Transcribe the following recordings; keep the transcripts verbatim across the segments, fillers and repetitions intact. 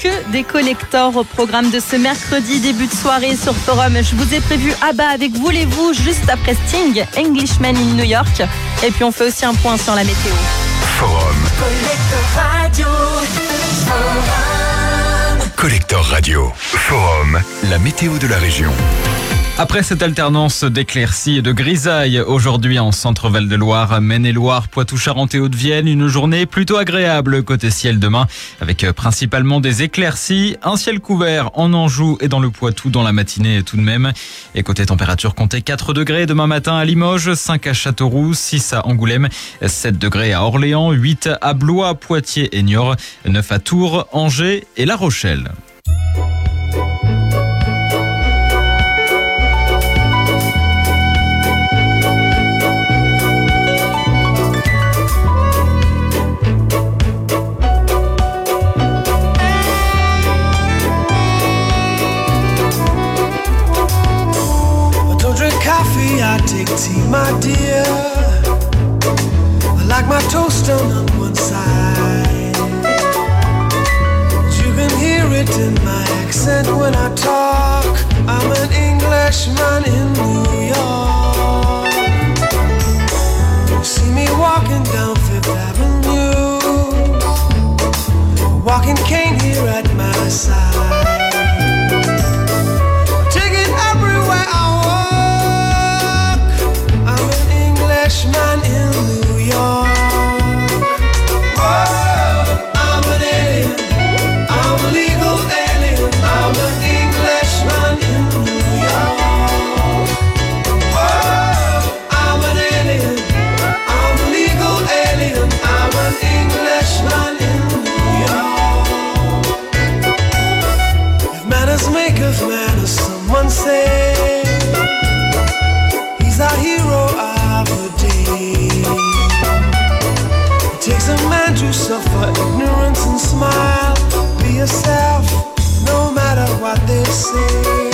que des collectors au programme de ce mercredi, début de soirée sur Forum. Je vous ai prévu Abba avec Voulez-vous juste après Sting, Englishman in New York. Et puis on fait aussi un point sur la météo. Forum. Collector Radio. Forum. Collector Radio. Forum. La météo de la région. Après cette alternance d'éclaircies et de grisailles, aujourd'hui en centre-Val de Loire, Maine-et-Loire, Poitou-Charentes et Haute-Vienne, une journée plutôt agréable côté ciel demain, avec principalement des éclaircies, un ciel couvert en Anjou et dans le Poitou dans la matinée tout de même. Et côté température, comptez quatre degrés demain matin à Limoges, cinq à Châteauroux, six à Angoulême, sept degrés à Orléans, huit à Blois, Poitiers et Niort, neuf à Tours, Angers et La Rochelle. I take tea, my dear. I like my toast done on one side. You can hear it in my accent when I talk. I'm an Englishman in New York. You see me walking down Fifth Avenue, walking cane here at my side. Take it everywhere I man in New York. Whoa, I'm an alien, I'm a legal alien, I'm an Englishman in New York. Whoa, I'm an alien, I'm a legal alien, I'm an Englishman in New York. If manners make of manners, someone say he's our hero of the day. It takes a man to suffer ignorance and smile. Be yourself, no matter what they say.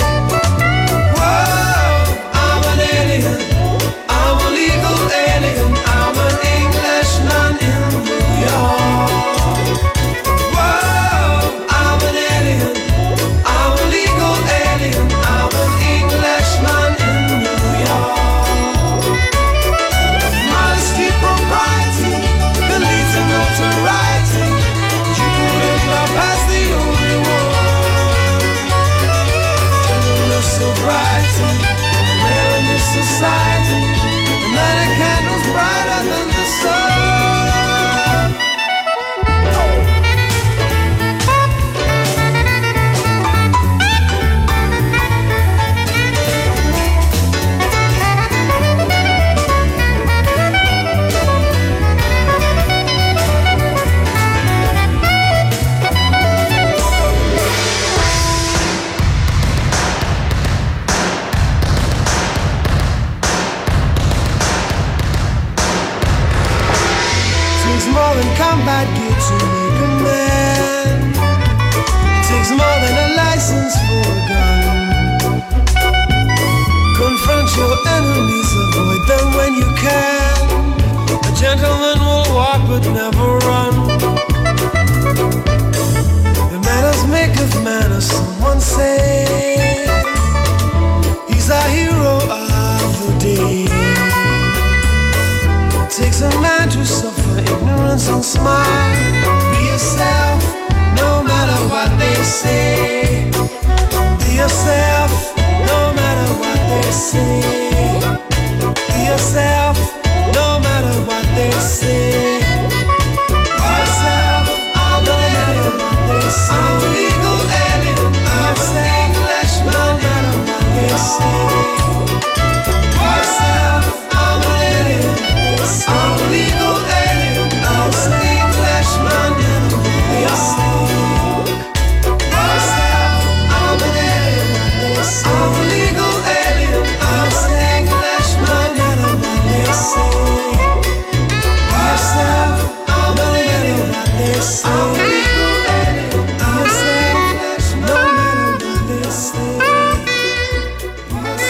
Whoa, I'm an alien, I'm a legal alien, I'm an Englishman in New York. Whoa, I'm an alien, I'm a legal alien, I'm an Englishman in New York. Propriety can lead to notoriety. You couldn't love past the only one. Gentleness, sobriety, rare in this society. And that a candle's brighter than the sun. More than combat gear to make a man. It takes more than a license for a gun. Confront your enemies, avoid them when you can. A gentleman will walk but never run. The manners make of manners, someone say. He's our hero of the day. It takes a man to suffer ignorance and smile. Be yourself, no matter what they say. Be yourself, no matter what they say. Be yourself, no matter what they say. Be yourself, no matter what they say. I'm a legal alien, I'm an Englishman, no matter what they say. Be yourself, I'm an alien, I'm a legal alien, I'm an Englishman in New York. Myself, I'm an alien, I'm a legal alien, I'm an Englishman in New York. Myself, I'm an alien, I'm a legal alien, I'm an Englishman, no matter what they say.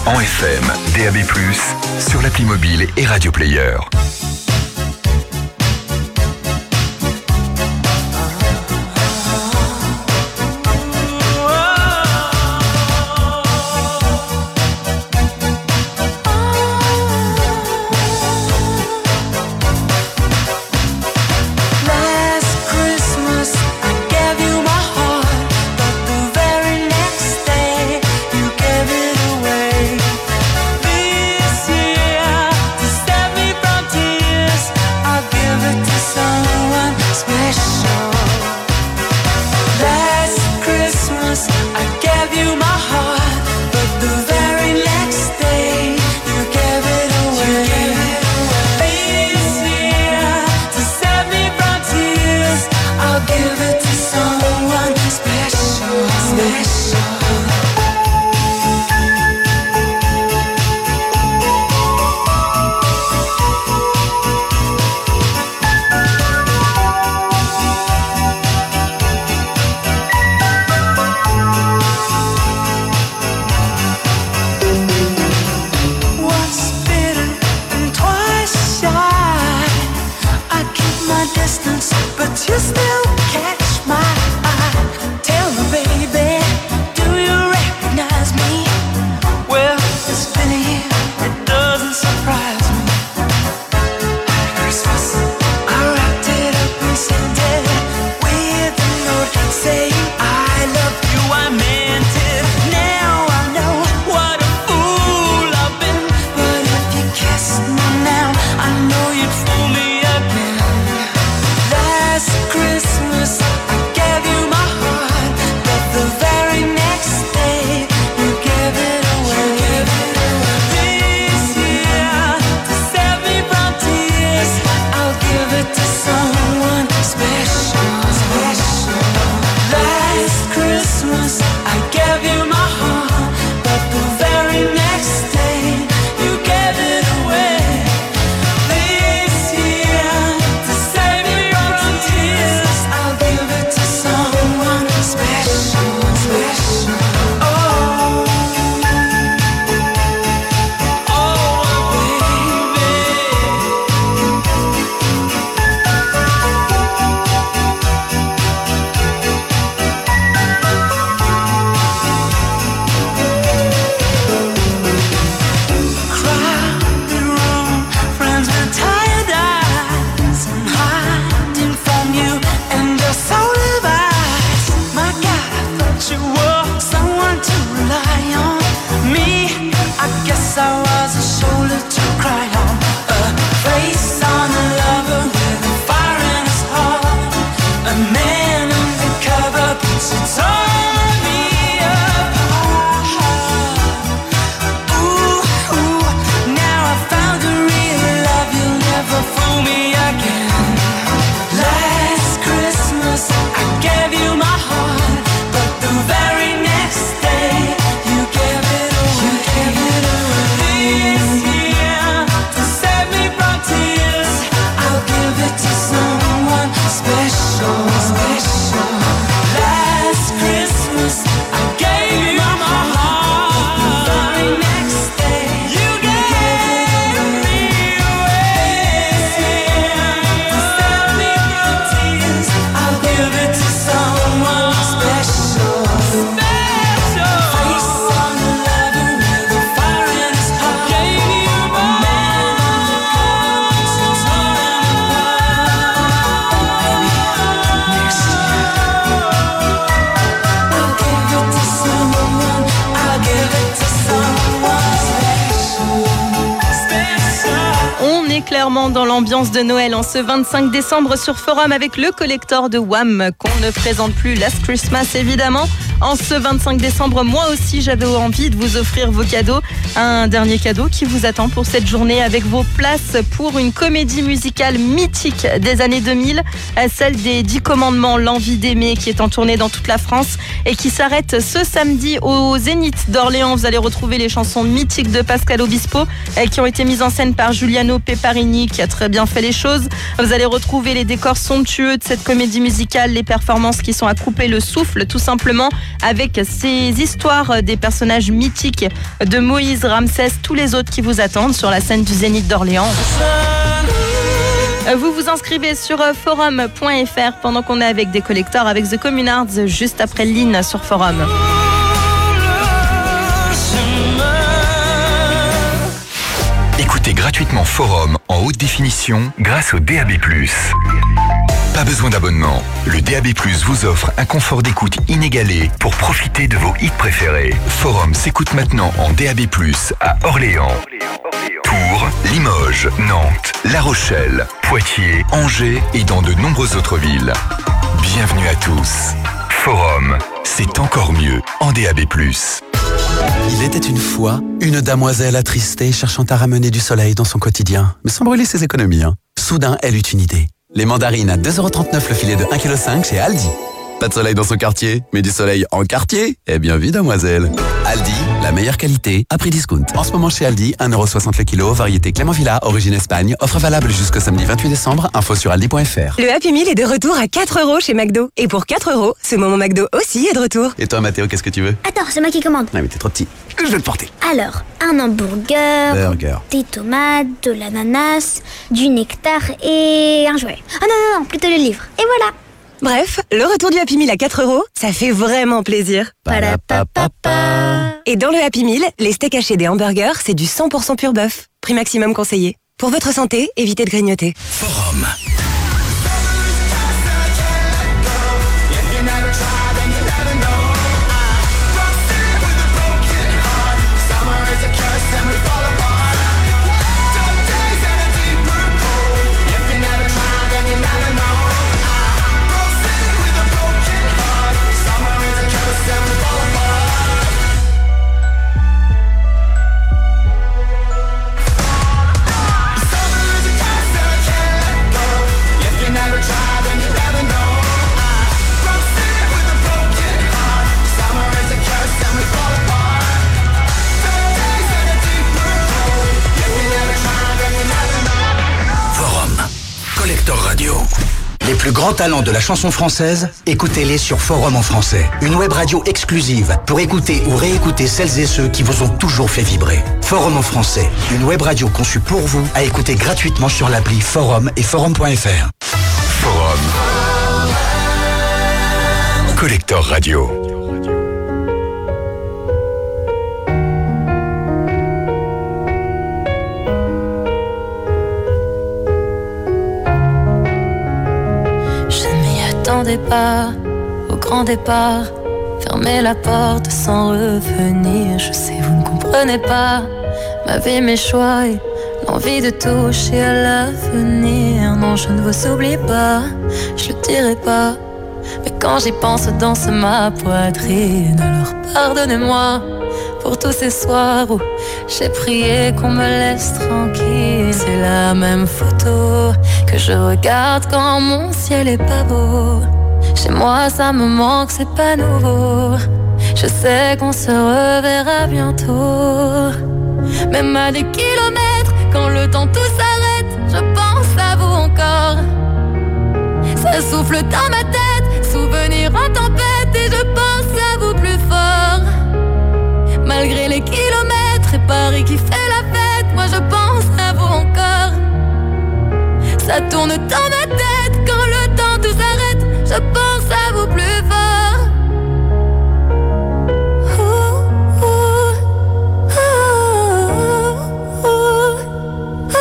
en F M, D A B plus, sur l'appli mobile et Radio Player. Clairement dans l'ambiance de Noël en ce vingt-cinq décembre sur Forum avec le collector de Wham qu'on ne présente plus, Last Christmas évidemment. En ce vingt-cinq décembre, moi aussi j'avais envie de vous offrir vos cadeaux. Un dernier cadeau qui vous attend pour cette journée avec vos places pour une comédie musicale mythique des années deux mille, celle des Dix Commandements, l'envie d'aimer, qui est en tournée dans toute la France et qui s'arrête ce samedi au Zénith d'Orléans. Vous allez retrouver les chansons mythiques de Pascal Obispo qui ont été mises en scène par Giuliano Peparini qui a très bien fait les choses. Vous allez retrouver les décors somptueux de cette comédie musicale, les performances qui sont à couper le souffle tout simplement. avec ces histoires des personnages mythiques de Moïse, Ramsès, tous les autres qui vous attendent sur la scène du Zénith d'Orléans. Vous vous inscrivez sur forum point f r pendant qu'on est avec des collecteurs avec The Communards juste après Lynn sur Forum. Écoutez gratuitement Forum en haute définition grâce au D A B plus. Pas besoin d'abonnement. Le D A B plus vous offre un confort d'écoute inégalé pour profiter de vos hits préférés. Forum s'écoute maintenant en D A B plus à Orléans, Tours, Limoges, Nantes, La Rochelle, Poitiers, Angers et dans de nombreuses autres villes. Bienvenue à tous. Forum, c'est encore mieux en D A B plus. Il était une fois une damoiselle attristée cherchant à ramener du soleil dans son quotidien, mais sans brûler ses économies. Hein. Soudain, elle eut une idée. Les mandarines à deux euros trente-neuf le filet de un virgule cinq kilos chez Aldi. Pas de soleil dans son quartier, mais du soleil en quartier? Eh bien oui, damoiselle. Aldi, la meilleure qualité à prix discount. En ce moment chez Aldi, un euro soixante le kilo, variété Clément Villa, origine Espagne. Offre valable jusqu'au samedi vingt-huit décembre. Info sur aldi point f r. Le Happy Meal est de retour à quatre euros chez McDo. Et pour quatre euros, ce moment McDo aussi est de retour. Et toi, Mathéo, qu'est-ce que tu veux? Attends, c'est moi qui commande. Ah, mais t'es trop petit. Je vais te porter. Alors, un hamburger, Burger. des tomates, de l'ananas, du nectar et un jouet. Ah non, non, non, plutôt le livre. Et voilà. Bref, le retour du Happy Meal à quatre euros, ça fait vraiment plaisir. Parapapapa. Et dans le Happy Meal, les steaks hachés des hamburgers, c'est du cent pour cent pur bœuf. Prix maximum conseillé. Pour votre santé, évitez de grignoter. Forum. Radio. Les plus grands talents de la chanson française, écoutez-les sur Forum en français. Une web radio exclusive pour écouter ou réécouter celles et ceux qui vous ont toujours fait vibrer. Forum en français, une web radio conçue pour vous, à écouter gratuitement sur l'appli Forum et forum point f r. Forum. Collector Radio. Pas au grand départ, fermez la porte sans revenir. Je sais vous ne comprenez pas ma vie, mes choix et l'envie de toucher à l'avenir. Non, je ne vous oublie pas, je le dirai pas, mais quand j'y pense danse ma poitrine. Alors pardonnez-moi pour tous ces soirs où j'ai prié qu'on me laisse tranquille. C'est la même photo que je regarde quand mon ciel est pas beau. Chez moi ça me manque, c'est pas nouveau. Je sais qu'on se reverra bientôt. Même à des kilomètres, quand le temps tout s'arrête, je pense à vous encore. Ça souffle dans ma tête, souvenir en tempête, et je pense à vous plus fort. Malgré les kilomètres et Paris qui fait la fête, moi je pense à vous encore. Ça tourne dans ma tête quand le temps tout s'arrête, je pense à vous plus fort. Ouh, ouh, ouh, ouh,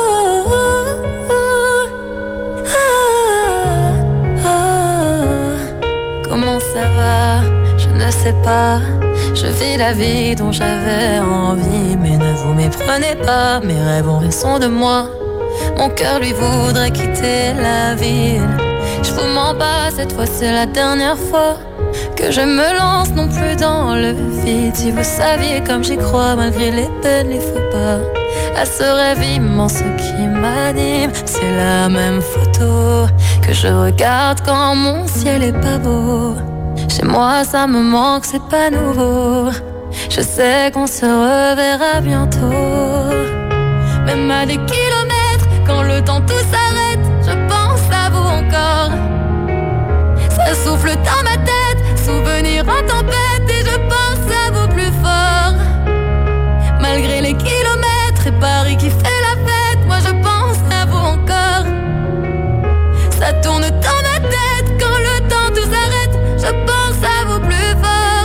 ouh, ouh. Comment ça va? Je ne sais pas. Je vis la vie dont j'avais envie, mais ne vous méprenez pas, mes rêves ont raison de moi. Mon cœur lui voudrait quitter la ville. Je vous mens pas, cette fois c'est la dernière fois que je me lance non plus dans le vide. Si vous saviez comme j'y crois, malgré les peines, les faux pas, à ce rêve immense qui m'anime. C'est la même photo que je regarde quand mon ciel est pas beau. Chez moi ça me manque, c'est pas nouveau. Je sais qu'on se reverra bientôt. Même à des kilomètres, quand le temps tout s'arrête, je pense à vous encore. Ça souffle dans ma tête, souvenirs en tempête et je pense à vous plus fort. Malgré les kilomètres et Paris qui fait la fête, moi je pense à vous encore. Ça tourne dans ma tête quand le temps tout s'arrête, je pense à vous plus fort.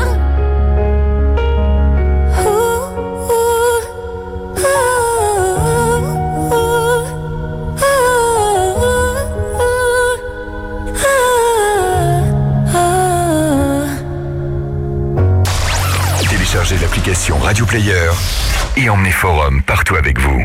Téléchargez l'application Radio Player et emmenez Forum partout avec vous.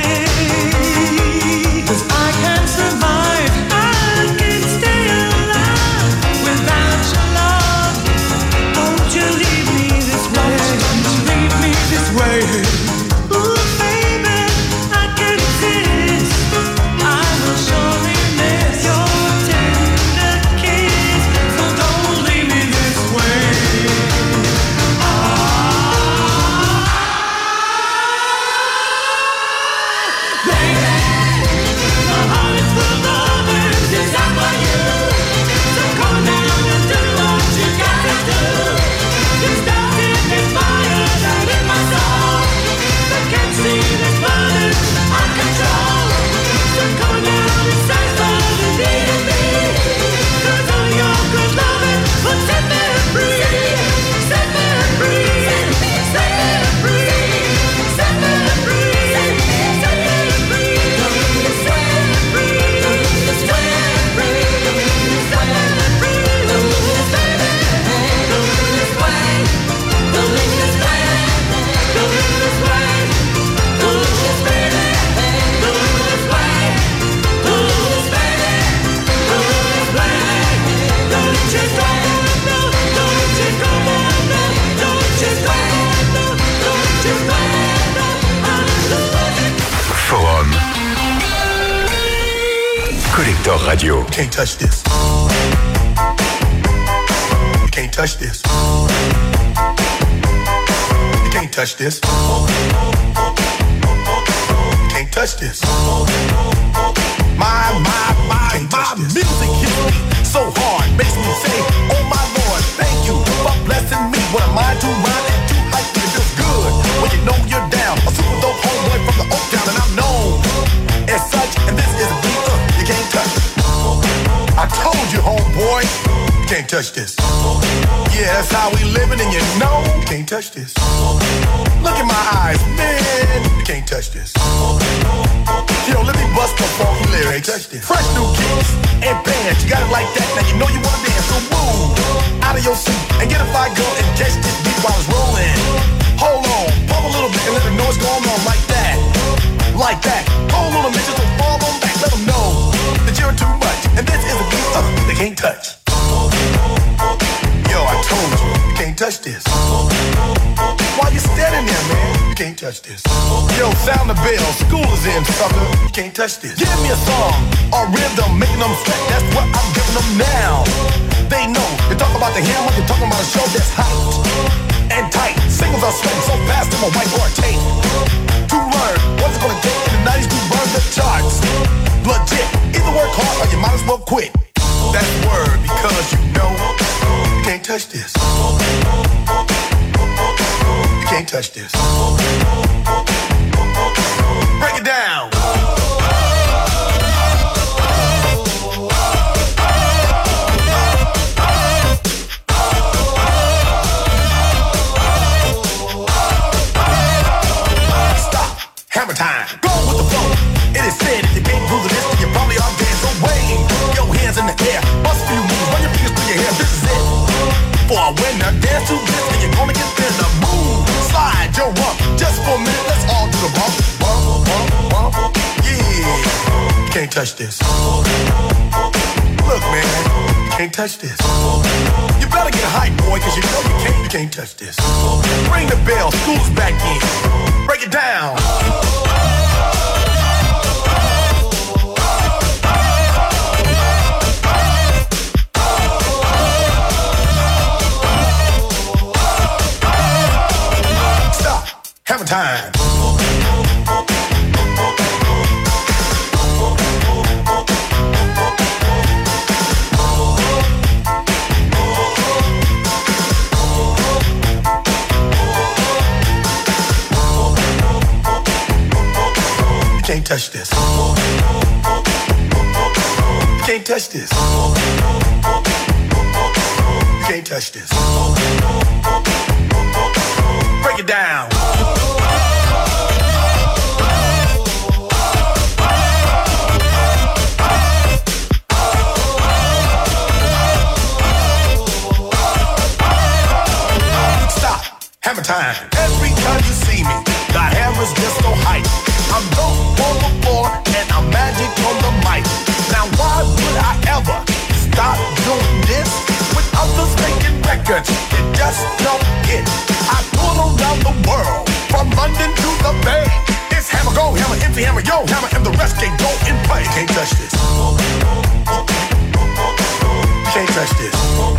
I can survive, I can stay alive. Radio. Can't touch this. You can't touch this. You can't touch this. You can't touch this. My, my, my, my music hits me so hard, makes me say, oh my Lord, thank you for blessing me. What am I to rhyme and to hype? It feels good when you know you're down. A super dope homeboy from the Oak Town, and I'm known as such. And this is a beat uh, you can't touch. I told you, homeboy, you can't touch this. Yeah, that's how we living, and you know you can't touch this. Look in my eyes, man, you can't touch this. Yo, let me bust the funky lyrics. Fresh new kicks and bands, you got it like that. Now you know you wanna dance, so move out of your seat and get a fire girl and catch this beat while it's rolling. Hold on, pump a little bit and let them know what's going on like that, like that. Hold on a minute, just fall on back, let them know that you're too much. And this is a beat uh, they can't touch. Yo, I told you, you can't touch this. Why you standing there, man? You can't touch this. Yo, sound the bell, school is in, sucker. You can't touch this. Give me a song, a rhythm, making them sweat. That's what I'm giving them now. They know, you talk about the hammer, you're talking about a show that's hyped and tight. Singles are sweating so fast, I'm a whiteboard tape. To learn what's it gonna take in the nineties to burn the charts. Legit, either work hard or you might as well quit. That's word, because you know you can't touch this. You can't touch this. Break it down. Stop. Hammer time. Go with the flow. It is said if you can't prove this, then you probably are dead. So wave your hands in the air. Bust a few moves. Run your fingers through your hair. This is it. For a winner, dance to this, and you're gonna get thinner. Move, slide your rump. Just for a minute, let's all do the bump, bump, bump, bump. Yeah, you can't touch this. Look, man, you can't touch this. You better get hype, boy, cause you know you can't, you can't touch this. Ring the bell, school's back in. Break it down. Hammer time. You can't touch this. You can't touch this. You can't touch this. Break it down. Hammer time. Every time you see me, the hammer's just so hype. I'm dope on the floor and I'm magic on the mic. Now why would I ever stop doing this? With others making records, you just don't get. I tour around the world, from London to the Bay. It's hammer, go hammer, empty hammer, yo hammer, and the rest can go in play. Can't touch this. Can't touch this.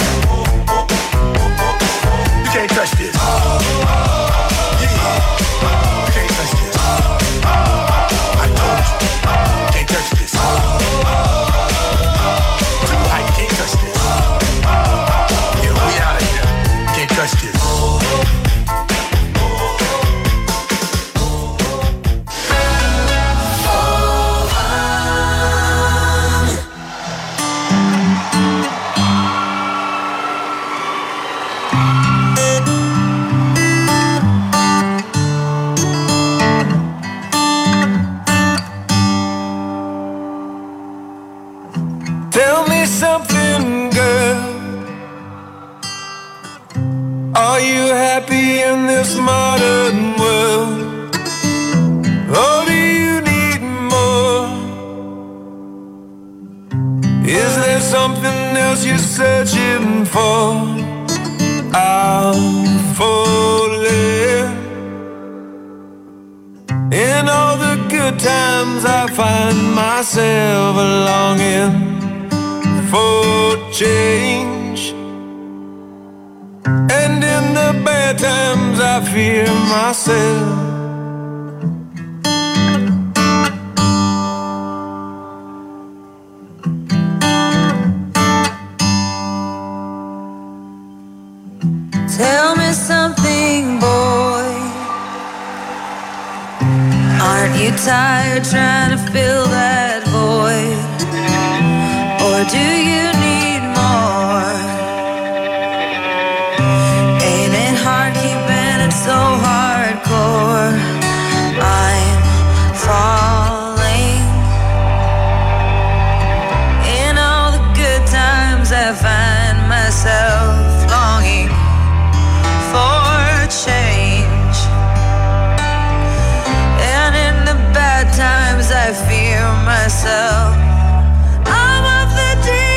You can't touch this. Yeah. You can't touch this. I told you. You can't touch this. Too high, you can't touch this. Yeah, we out of here. You can't touch this. Something, girl. Are you happy in this modern world? Or do you need more? Is there something else you're searching for? I'm falling. In all the good times I find myself longing for change. And in the bad times I fear myself. Tell me something, boy. Aren't you tired trying to fill that void? Or do you need more? Ain't it hard keeping it so hardcore? I'm falling. In all the good times I find myself longing for change, and in the bad times I fear myself. I'm of the deep.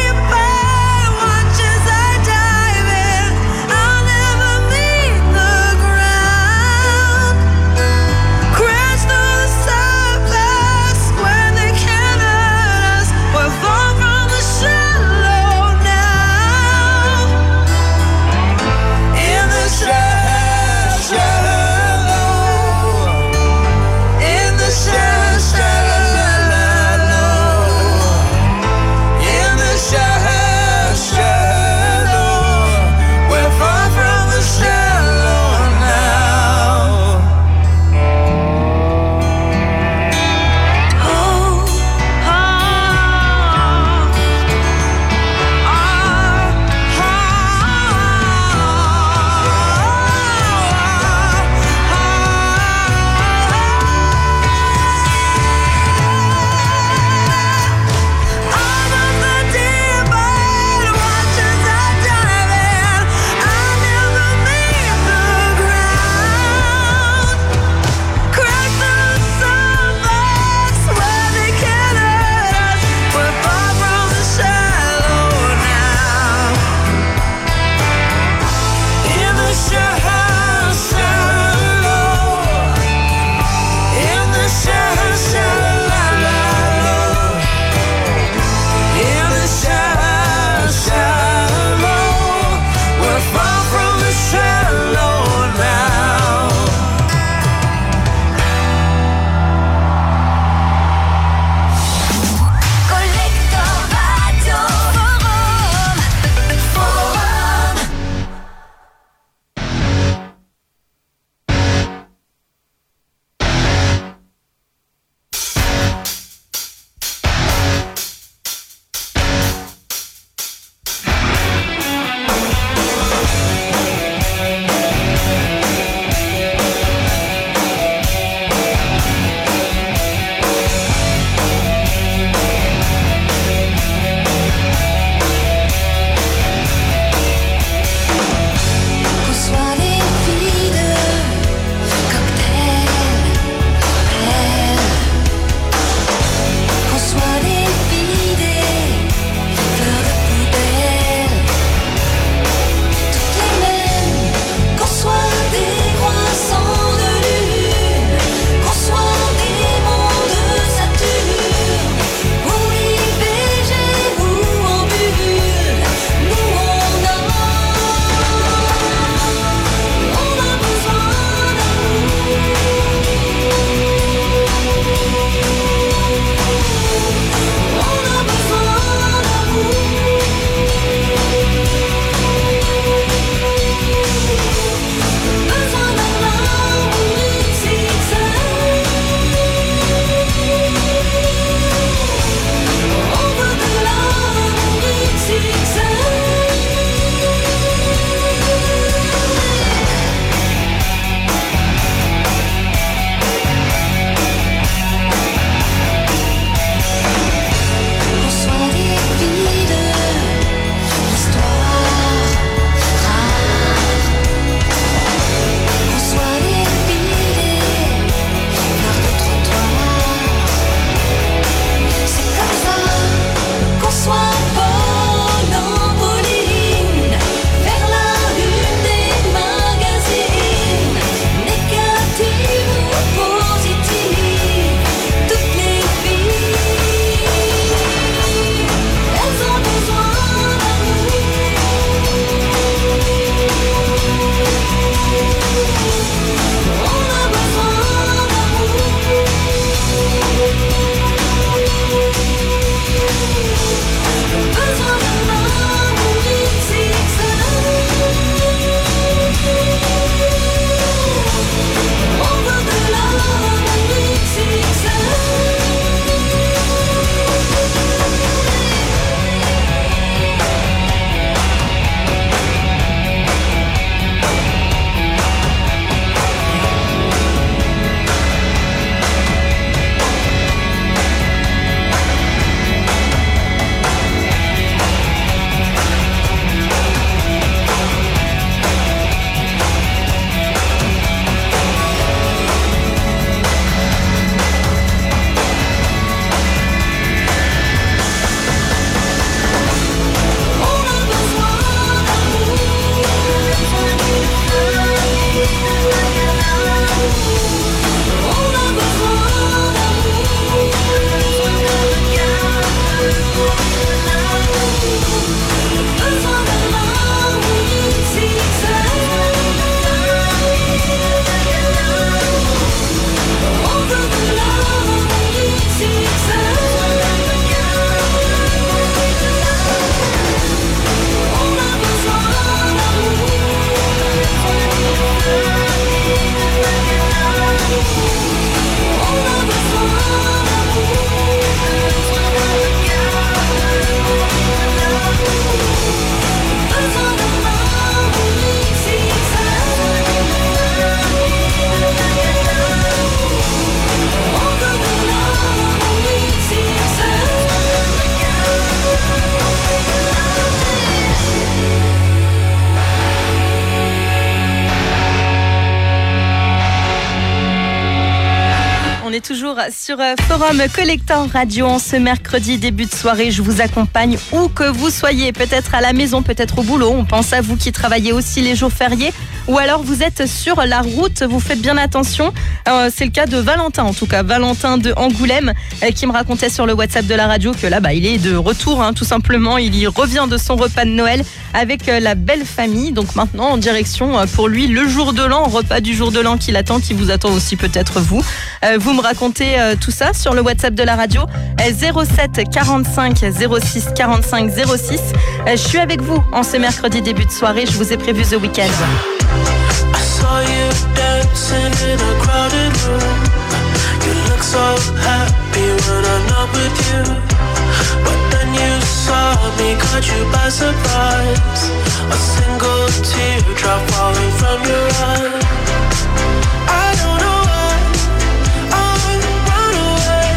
toujours sur Forum Collector Radio en ce mercredi début de soirée. Je vous accompagne où que vous soyez, peut-être à la maison, peut-être au boulot. On pense à vous qui travaillez aussi les jours fériés ou alors vous êtes sur la route, vous faites bien attention. Euh, c'est le cas de Valentin, en tout cas Valentin de Angoulême, euh, qui me racontait sur le WhatsApp de la radio que là, bah, il est de retour, hein, tout simplement. Il y revient de son repas de Noël avec euh, la belle famille. Donc maintenant, en direction euh, pour lui, le jour de l'an, repas du jour de l'an qui l'attend, qui vous attend aussi peut-être vous. Euh, vous me racontez euh, tout ça sur le WhatsApp de la radio, euh, zéro sept quarante-cinq zéro six quarante-cinq zéro six. Euh, je suis avec vous en ce mercredi début de soirée. Je vous ai prévu The Weeknd. I saw you dancing in a crowded room. You look so happy when I'm not with you. But then you saw me, caught you by surprise. A single teardrop falling from your eye. I don't know why I run away.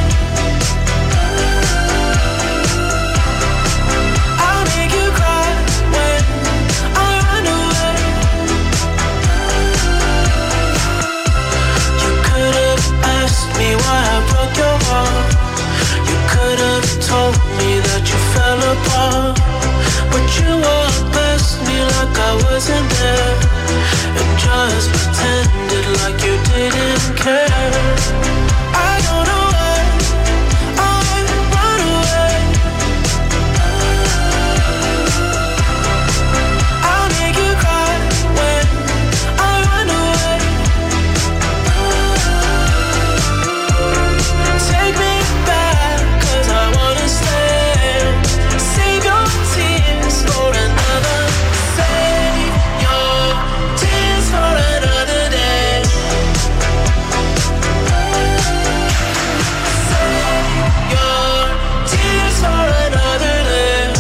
I'll make you cry when I run away. You could have asked me why I broke your heart. You could have told me that you fell apart. But you walked past me like I wasn't there, and just pretended like you didn't care. I don't know why I run away. I'll make you cry when I run away. Take me back, cause I wanna stay. Save your tears for another. Save your tears for another day. Save your tears for another day.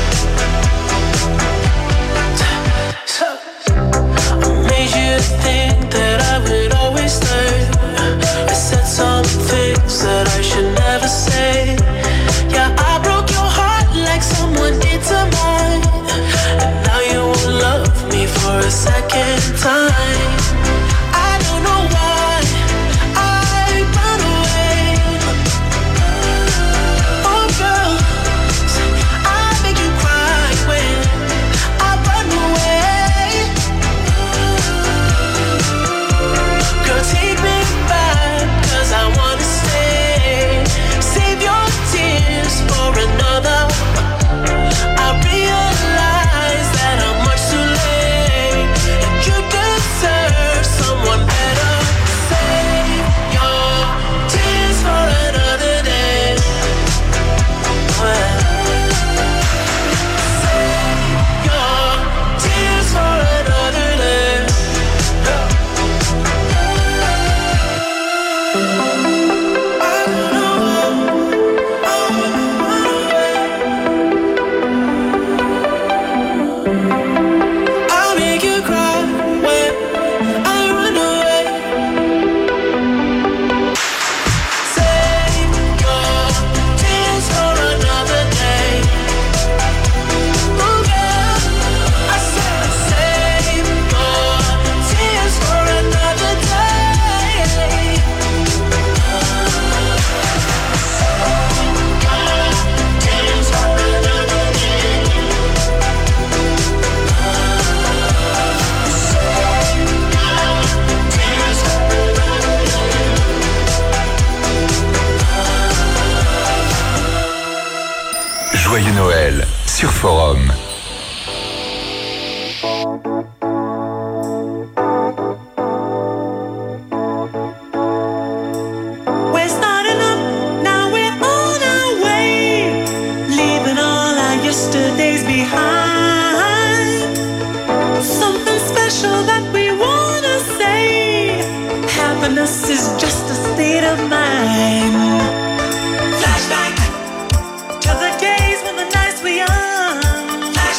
So, I made you think that I would always stay. I said some things that I should never say. Yeah, I broke your heart like someone did to mine. And now you won't love me for a second time. I don't know why I run away. Oh girl, I make you cry when I run away. Girl, take me back, cause I wanna stay. Save your tears for another. I realize that I'm much too late, and you deserve someone better. Save your tears for another day. Save your tears for another day. I don't know why I run away. I'll make you cry when I run away. Save your tears for another day. Oh girl, I said save your tears for another day. Tears for another day. Tears for another day. Joyeux Noël sur Forum. We're starting up, now we're on our way, leaving all our yesterdays behind. Something special that we wanna say. Happiness is just a state of mind. Flashback to the days when the nights were young.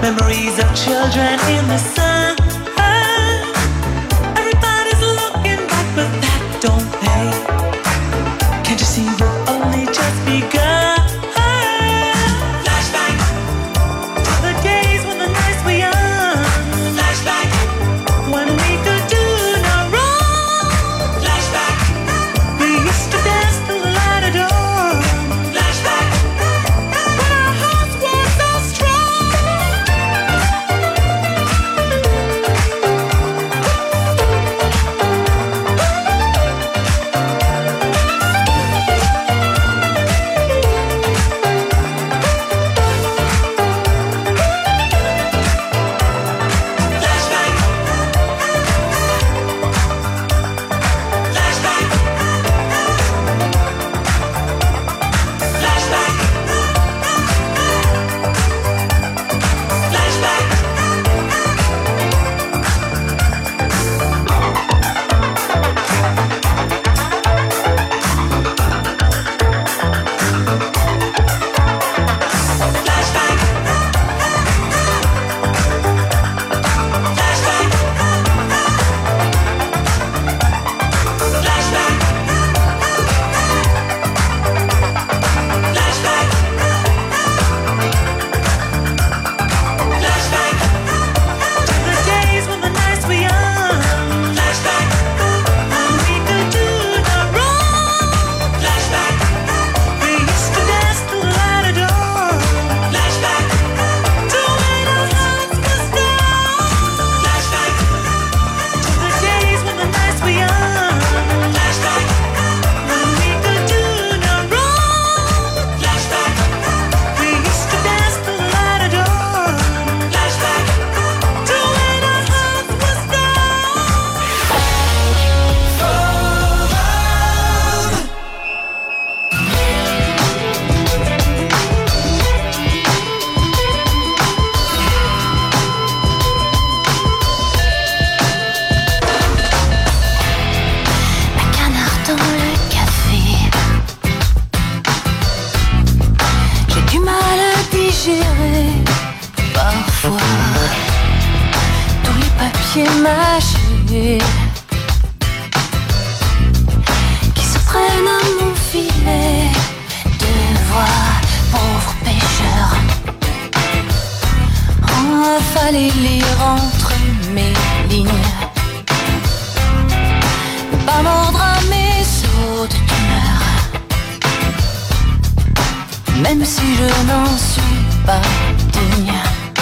Memories of children in the sun. Everybody's looking back, but that don't pay. Can't you see we've only just begun? Flashback to the days when the nights were young. Flashback when we could do no wrong. Flashback we used to dance through the light of dawn. Flashback when our hearts were so strong. Mâchés qui se prennent à mon filet de voix, pauvres pêcheurs. Oh, fallait lire entre mes lignes, pas mordre à mes sauts d'humeur, même si je n'en suis pas digne.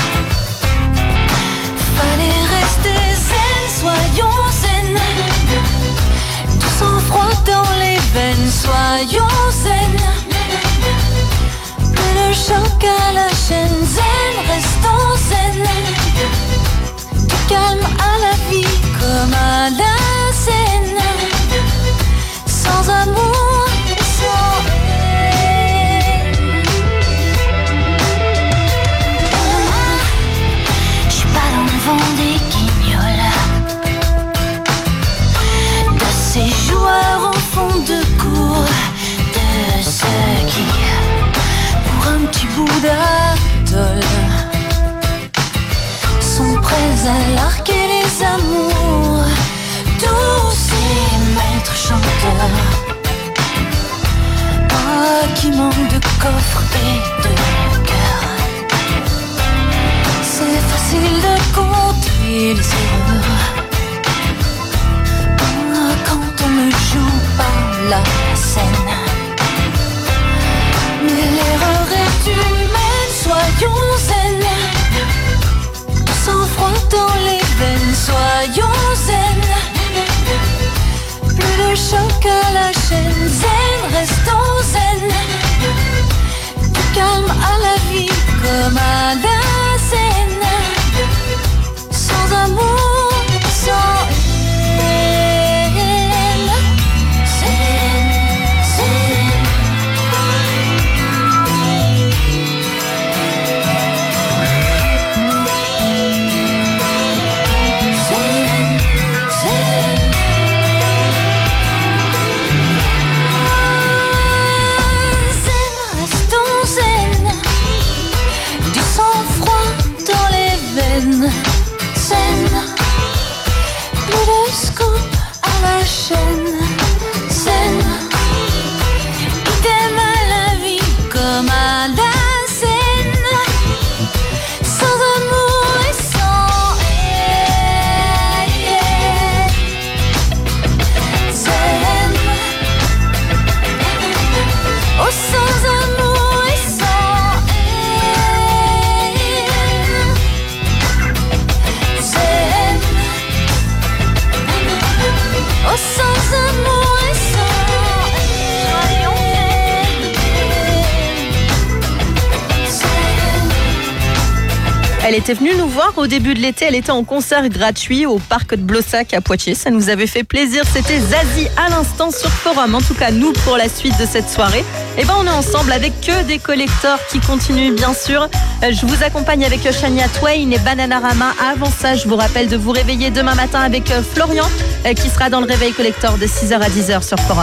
Fallait rester zen, soyons zen. Tout sang-froid dans les veines, soyons zen. Plus le choc à la chaîne, zen, restons zen. Du calme à la vie comme à la scène. Sans amour et sans haine. J'suis pas dans le vent des guignols, de ces joueurs au fond de cour, de ceux qui, pour un petit bout d'atoll, sont prêts à larguer les amours. Tous ces maîtres chanteurs, oh, qui manquent de coffre et de cœur. C'est facile de compter les erreurs, oh, quand on ne joue pas la scène. Mais l'erreur est humaine, soyons zen. Tout sang-froid dans les veines, soyons zen. Plus de choc à la chaîne, zen, restons zen. Du calme à la vie comme à la scène. Sans amour Elle était venue nous voir au début de l'été. Elle était en concert gratuit au parc de Blossac à Poitiers. Ça nous avait fait plaisir. C'était Zazie à l'instant sur Forum. En tout cas, nous, pour la suite de cette soirée, eh ben, on est ensemble avec que des collecteurs qui continuent, bien sûr. Je vous accompagne avec Shania Twain et Bananarama. Avant ça, je vous rappelle de vous réveiller demain matin avec Florian qui sera dans le réveil collector de six heures à dix heures sur Forum.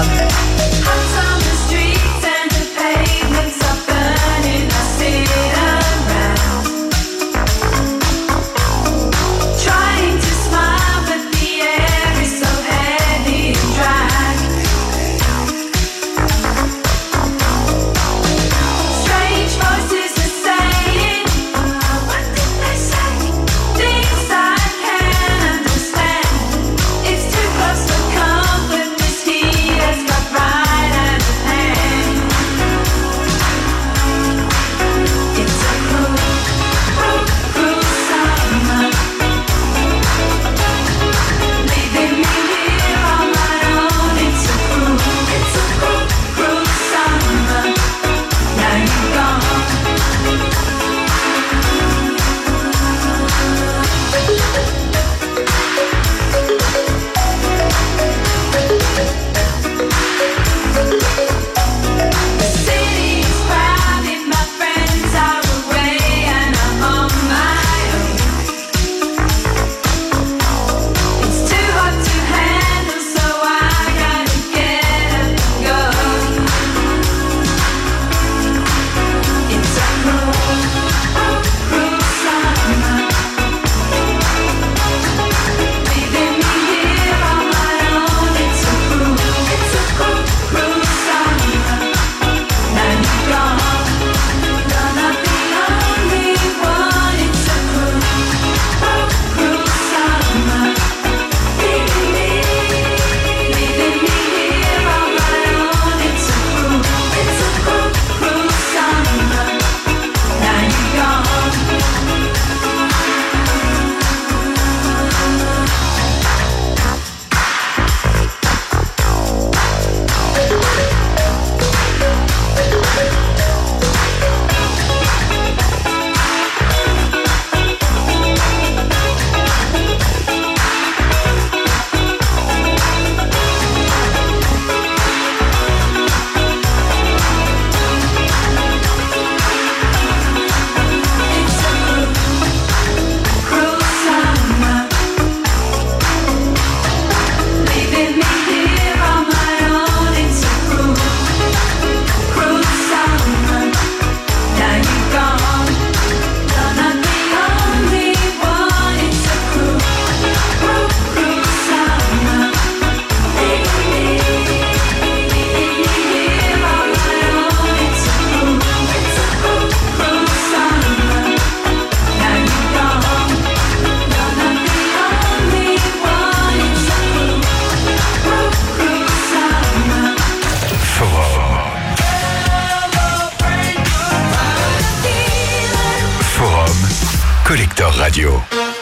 Collector Radio.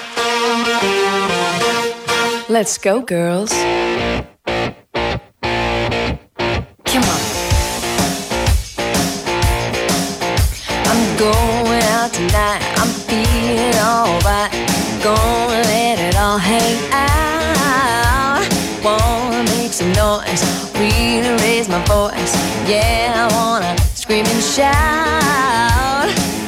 Let's go, girls. Come on. I'm going out tonight. I'm feeling alright. Gonna let it all hang out. Wanna make some noise. Really raise my voice. Yeah, I wanna scream and shout.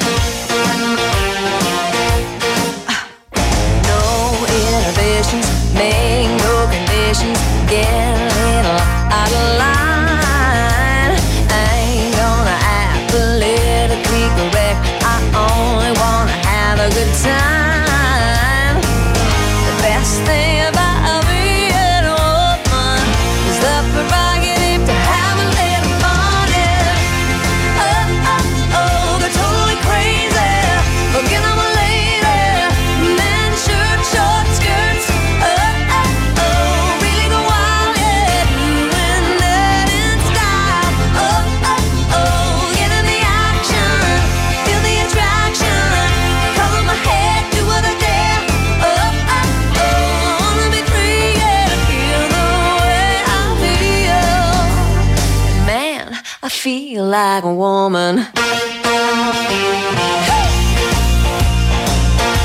No inhibitions, make no conditions. Get a little out of line. I ain't gonna act politically correct. I only wanna have a good time. The best thing about being a woman is the prerogative to have a little fun. Yeah. Oh, oh, oh, they're totally crazy. Forget I'm a lady. Men, shirt, short skirts. Oh, oh, oh, really go wild, yeah. Doing that in style. Oh, oh, oh, get in the action. Feel the attraction. Cover my head, do what I dare. Oh, oh, oh, I wanna be free, yeah, to feel the way I feel. Man, I feel like a woman.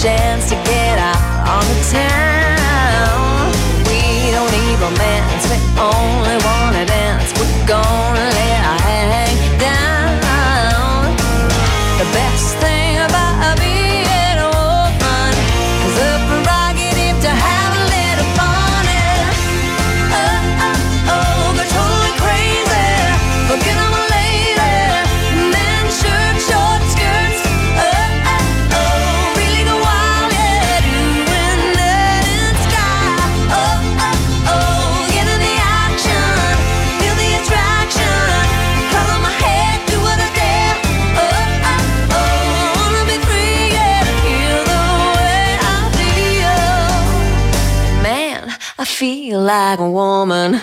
chance to get out on the town. We don't need romance, we only wanna dance. We're gonna let our hang down. The best thing about being a woman is the prerogative to have a little fun. And oh, oh, oh, they're totally crazy. Forget I'm a lady. Men, shirt, short skirts. Oh, oh, oh, really go wild, yeah. Doing that in sky. Oh, oh, oh, get in the action. Feel the attraction. Color my head, do what I dare. Oh, oh, oh, I wanna be free, yeah. Feel the way I feel. Man, I feel like a woman.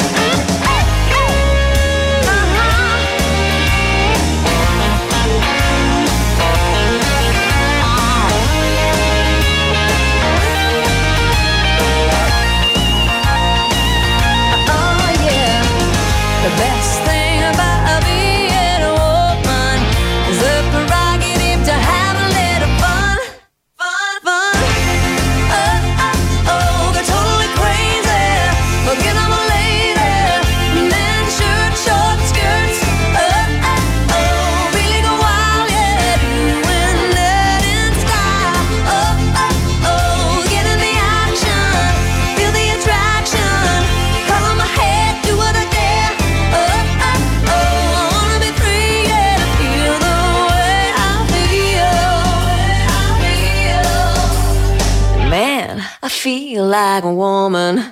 The best thing about being a woman is the prerogative to have a little fun, fun, fun. Oh, oh, oh, they're totally crazy. Forget I'm a lady. Men, shirt, short skirts. Oh, oh, oh, really go wild, yeah. Doing that in style. Oh, oh, oh, get in the action. Feel the attraction. Color my head, do what I dare. Man, I feel like a woman.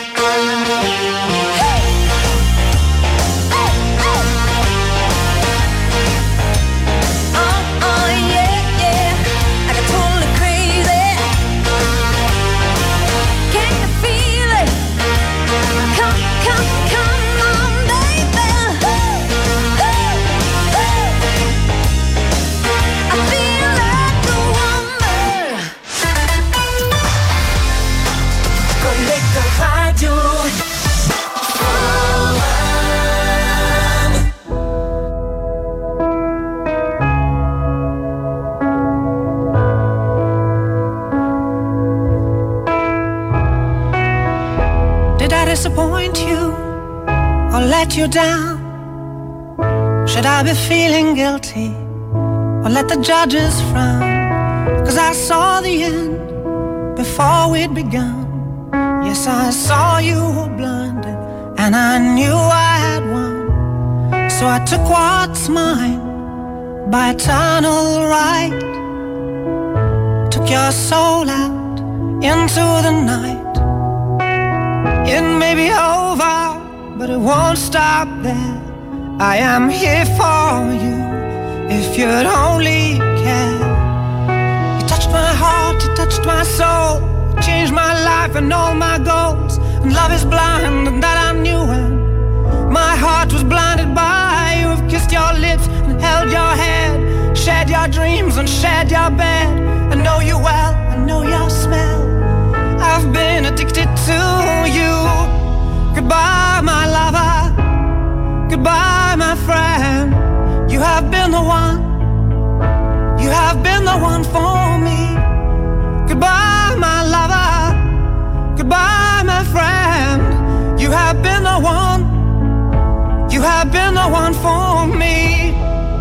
Disappoint you or let you down? Should I be feeling guilty or let the judges frown? Cause I saw the end before we'd begun. Yes, I saw you were blinded and I knew I had won. So I took what's mine by eternal right. Took your soul out into the night. It may be over, but it won't stop there. I am here for you, if you'd only care. You touched my heart, you touched my soul. You changed my life and all my goals. And love is blind, and that I knew when my heart was blinded by you. I've kissed your lips and held your head, shared your dreams and shared your bed. I know you well, I know your smell. I've been addicted to you. Goodbye, my lover. Goodbye, my friend. You have been the one. You have been the one for me. Goodbye, my lover. Goodbye, my friend. You have been the one. You have been the one for me.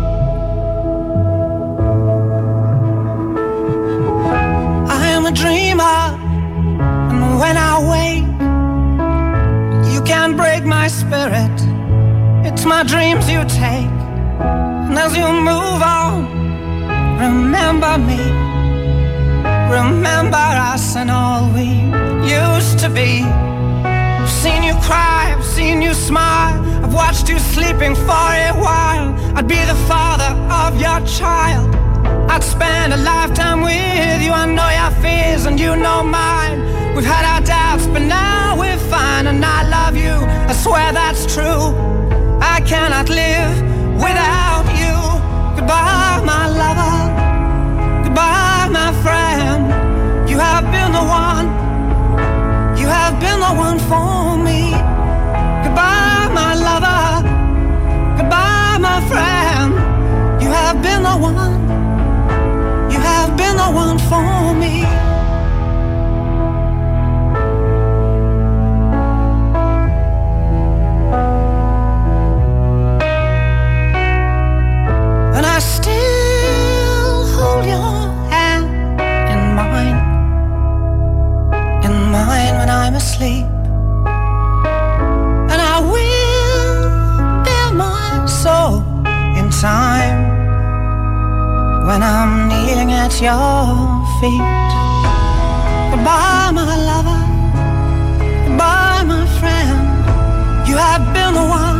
I am a dreamer. When I wake, you can't break my spirit. It's my dreams you take. And as you move on, remember me. Remember us and all we used to be. I've seen you cry, I've seen you smile. I've watched you sleeping for a while. I'd be the father of your child. I'd spend a lifetime with you. I know your fears and you know mine. We've had our doubts, but now we're fine. And I love you, I swear that's true. I cannot live without you. Goodbye, my lover. Goodbye, my friend. You have been the one. You have been the one for me. Goodbye, my lover. Goodbye, my friend. You have been the one. You have been the one for me. and I'm kneeling at your feet. Goodbye, my lover. Goodbye, my friend. You have been the one